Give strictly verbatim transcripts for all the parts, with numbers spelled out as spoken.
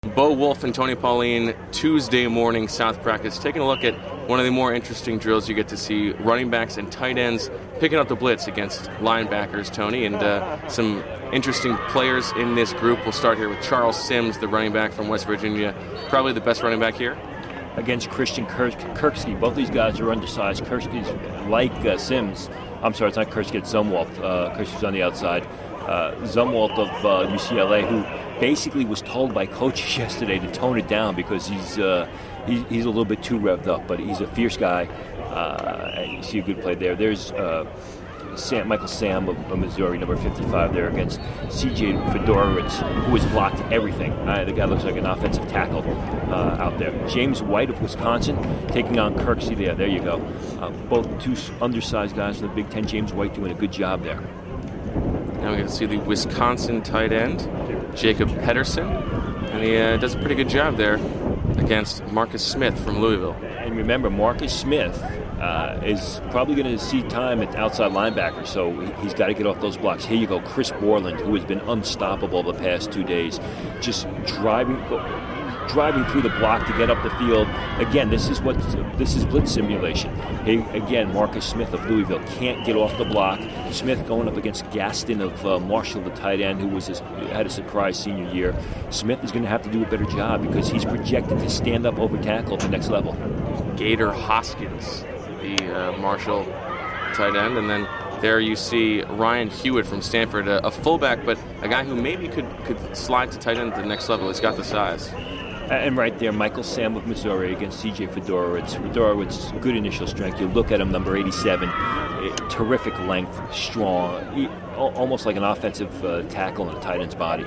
Bo Wolf and Tony Pauline, Tuesday morning South practice, taking a look at one of the more interesting drills. You get to see running backs and tight ends picking up the blitz against linebackers, Tony, and uh, some interesting players in this group. We'll start here with Charles Sims, the running back from West Virginia, probably the best running back here. Against Christian Kirk- Kirksey. Both these guys are undersized. Kirksey's like uh, Sims. I'm sorry, it's not Kirksey, it's Zumwalt. Uh, Kirksey's on the outside. Uh, Zumwalt of uh, U C L A, who basically was told by coaches yesterday to tone it down because he's uh, he's, he's a little bit too revved up, but he's a fierce guy. Uh, and you see a good play there. There's uh, Sam, Michael Sam of, of Missouri, number fifty-five there against C J Fedorowicz, who has blocked everything. Uh, the guy looks like an offensive tackle uh, out there. James White of Wisconsin taking on Kirksey there. There you go. Uh, both two undersized guys from the Big Ten. James White doing a good job there. Now we get to see the Wisconsin tight end, Jacob Pedersen, and he uh, does a pretty good job there against Marcus Smith from Louisville. And remember, Marcus Smith uh, is probably going to see time at outside linebacker, so he's got to get off those blocks. Here you go, Chris Borland, who has been unstoppable the past two days, just driving driving through the block to get up the field. Again, this is what this is blitz simulation. Hey, again, Marcus Smith of Louisville can't get off the block. Smith going up against Gaston of uh, Marshall, the tight end, who was his, had a surprise senior year. Smith is going to have to do a better job because he's projected to stand up over tackle at the next level. Gator Hoskins, the uh, Marshall tight end, and then there you see Ryan Hewitt from Stanford, a, a fullback, but a guy who maybe could, could slide to tight end at the next level. He's got the size. And right there, Michael Sam of Missouri against C J Fedorowicz. Fedorowicz, good initial strength. You look at him, number eighty-seven, terrific length, strong, he, almost like an offensive uh, tackle in a tight end's body.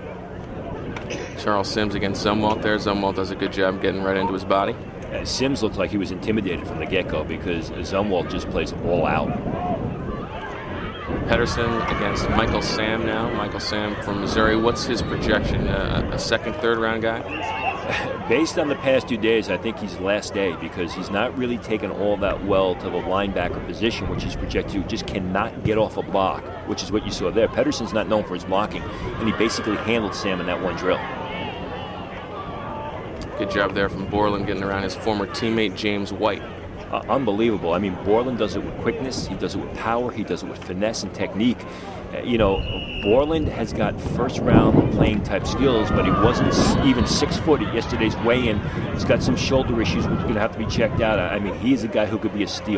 Charles Sims against Zumwalt there. Zumwalt does a good job getting right into his body. Uh, Sims looked like he was intimidated from the get-go because Zumwalt just plays all out. Pedersen against Michael Sam now. Michael Sam from Missouri. What's his projection? Uh, a second, third round guy? Based on the past two days, I think he's last day because he's not really taken all that well to the linebacker position, which is projected to just cannot get off a block, which is what you saw there. Pedersen's not known for his blocking, and he basically handled Sam in that one drill. Good job there from Borland getting around his former teammate James White. Uh, unbelievable. I mean, Borland does it with quickness, he does it with power, he does it with finesse and technique. Uh, you know, Borland has got first-round playing type skills, but he wasn't even six foot at yesterday's weigh-in. He's got some shoulder issues which are going to have to be checked out. I mean, he's a guy who could be a steal.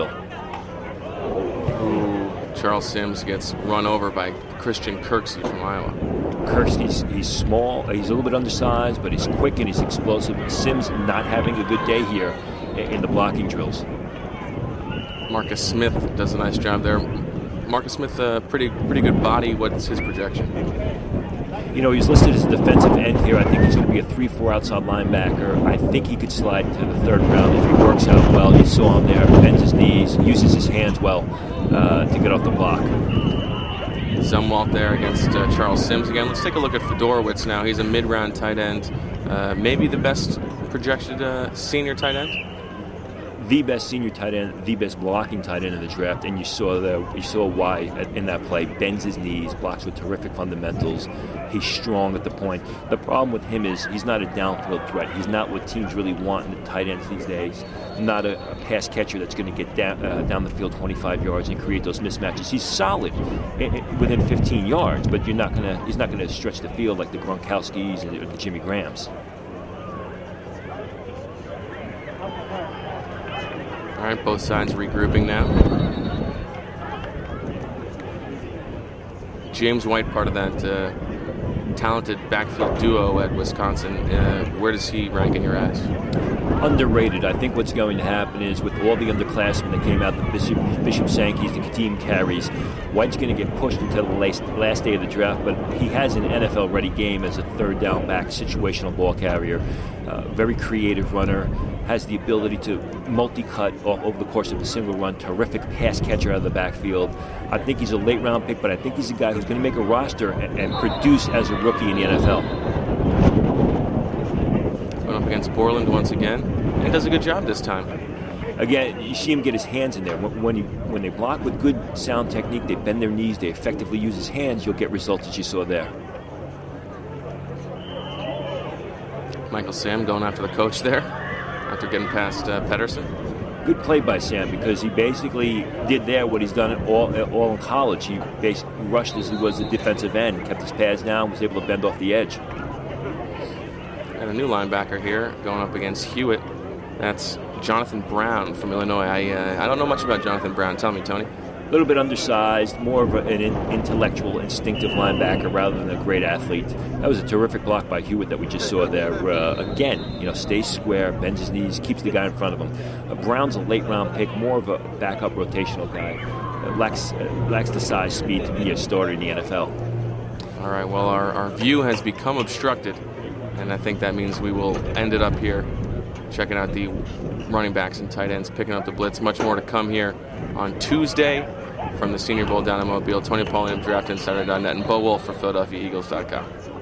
Ooh, Charles Sims gets run over by Christian Kirksey from Iowa. Kirksey's he's small, he's a little bit undersized, but he's quick and he's explosive. Sims not having a good day here in the blocking drills. Marcus Smith does a nice job there. Marcus Smith, a uh, pretty pretty good body. What's his projection? You know, he's listed as a defensive end here. I think he's going to be a three four outside linebacker. I think he could slide to the third round if he works out well. You saw him there, bends his knees, uses his hands well uh, to get off the block. Zumwalt there against uh, Charles Sims again. Let's take a look at Fedorowicz now. He's a mid-round tight end. Uh, maybe the best projected uh, senior tight end? The best senior tight end, the best blocking tight end in the draft, and you saw the you saw why in that play. Bends his knees, blocks with terrific fundamentals. He's strong at the point. The problem with him is he's not a downfield threat. He's not what teams really want in the tight ends these days. Not a, a pass catcher that's going to get down uh, down the field twenty-five yards and create those mismatches. He's solid in, in, within fifteen yards, but you're not gonna he's not going to stretch the field like the Gronkowskis and the Jimmy Grahams. All right, both sides regrouping now. James White, part of that uh, talented backfield duo at Wisconsin. Uh, where does he rank in your eyes? Underrated. I think what's going to happen is with all the underclassmen that came out, the Bishop, Bishop Sankey's, the team carries, White's going to get pushed until the last, last day of the draft, but he has an N F L-ready game as a third down back, situational ball carrier, uh, very creative runner, has the ability to multi-cut over the course of a single run, terrific pass catcher out of the backfield. I think he's a late-round pick, but I think he's a guy who's going to make a roster and, and produce as a rookie in the N F L. Going up against Borland once again, and he does a good job this time. Again, you see him get his hands in there. When, he, when they block with good sound technique, they bend their knees, they effectively use his hands, you'll get results that you saw there. Michael Sam going after the coach there after getting past uh, Pedersen. Good play by Sam, because he basically did there what he's done all all in college. He basically rushed as he was the defensive end, kept his pads down, was able to bend off the edge. And a new linebacker here going up against Hewitt. That's Jonathan Brown from Illinois. I uh, I don't know much about Jonathan Brown. Tell me, Tony. A little bit undersized, more of a, an in, intellectual, instinctive linebacker rather than a great athlete. That was a terrific block by Hewitt that we just saw there. Uh, again, you know, stays square, bends his knees, keeps the guy in front of him. Uh, Brown's a late-round pick, more of a backup rotational guy. Uh, lacks, uh, lacks the size, speed to be a starter in the N F L. All right, well, our, our view has become obstructed, and I think that means we will end it up here, checking out the running backs and tight ends, picking up the blitz. Much more to come here on Tuesday from the Senior Bowl down in Mobile. Tony Pauling of Draft Insider dot net and Bo Wolf for Philadelphia Eagles dot com.